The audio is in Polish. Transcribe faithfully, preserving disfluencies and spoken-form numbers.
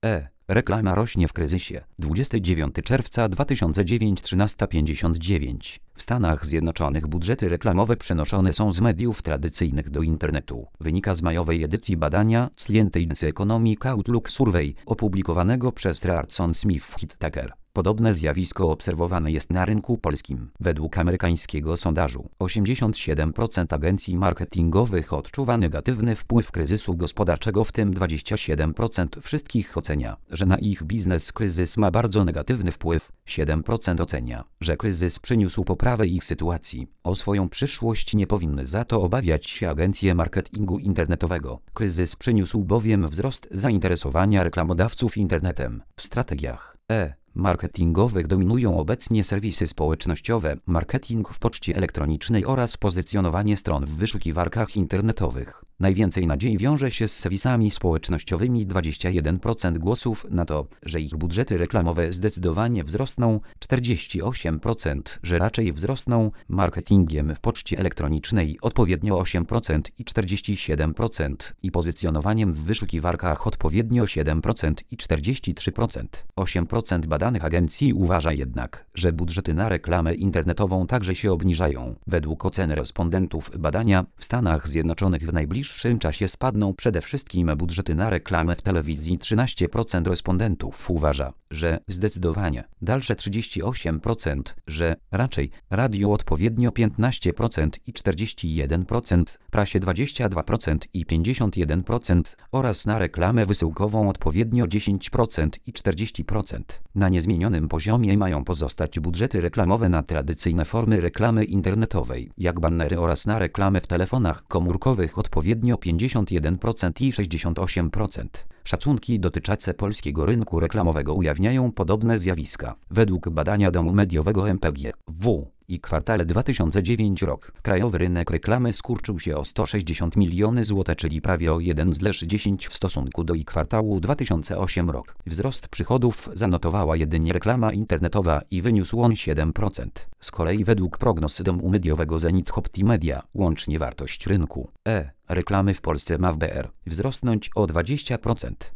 E. Reklama rośnie w kryzysie. dwudziestego dziewiątego czerwca dwa tysiące dziewiątego trzynaście pięćdziesiąt dziewięć. W Stanach Zjednoczonych budżety reklamowe przenoszone są z mediów tradycyjnych do internetu. Wynika z majowej edycji badania Scientific Economic Outlook Survey opublikowanego przez Trearson Smith Whittaker. Podobne zjawisko obserwowane jest na rynku polskim. Według amerykańskiego sondażu osiemdziesiąt siedem procent agencji marketingowych odczuwa negatywny wpływ kryzysu gospodarczego, w tym dwadzieścia siedem procent wszystkich ocenia, że na ich biznes kryzys ma bardzo negatywny wpływ. siedem procent ocenia, że kryzys przyniósł poprawę ich sytuacji. O swoją przyszłość nie powinny za to obawiać się agencje marketingu internetowego. Kryzys przyniósł bowiem wzrost zainteresowania reklamodawców internetem. W strategiach E. marketingowych dominują obecnie serwisy społecznościowe, marketing w poczcie elektronicznej oraz pozycjonowanie stron w wyszukiwarkach internetowych. Najwięcej nadziei wiąże się z serwisami społecznościowymi. dwadzieścia jeden procent głosów na to, że ich budżety reklamowe zdecydowanie wzrosną, czterdzieści osiem procent, że raczej wzrosną, marketingiem w poczcie elektronicznej odpowiednio osiem procent i czterdzieści siedem procent i pozycjonowaniem w wyszukiwarkach odpowiednio siedem procent i czterdzieści trzy procent. osiem procent badanych agencji uważa jednak, że budżety na reklamę internetową także się obniżają. Według oceny respondentów badania w Stanach Zjednoczonych w najbliższym czasie spadną przede wszystkim budżety na reklamę w telewizji. trzynaście procent respondentów uważa, że zdecydowanie, dalsze trzydzieści osiem procent, że raczej, radio odpowiednio piętnaście procent i czterdzieści jeden procent, prasie dwadzieścia dwa procent i pięćdziesiąt jeden procent oraz na reklamę wysyłkową odpowiednio dziesięć procent i czterdzieści procent. Na niezmienionym poziomie mają pozostać budżety reklamowe na tradycyjne formy reklamy internetowej, jak banery, oraz na reklamę w telefonach komórkowych odpowiednio pięćdziesiąt jeden procent i sześćdziesiąt osiem procent. Szacunki dotyczące polskiego rynku reklamowego ujawniają podobne zjawiska. Według badania domu mediowego M P G W i kwartale dwa tysiące dziewiąty rok, krajowy rynek reklamy skurczył się o sto sześćdziesiąt milionów złotych, czyli prawie o jeden przecinek dziesięć w stosunku do i kwartału dwa tysiące ósmego rok. Wzrost przychodów zanotowała jedynie reklama internetowa i wyniósł on siedem procent. Z kolei według prognoz domu mediowego Zenith Optimedia, łącznie wartość rynku E. reklamy w Polsce ma w B R wzrosnąć o dwadzieścia procent.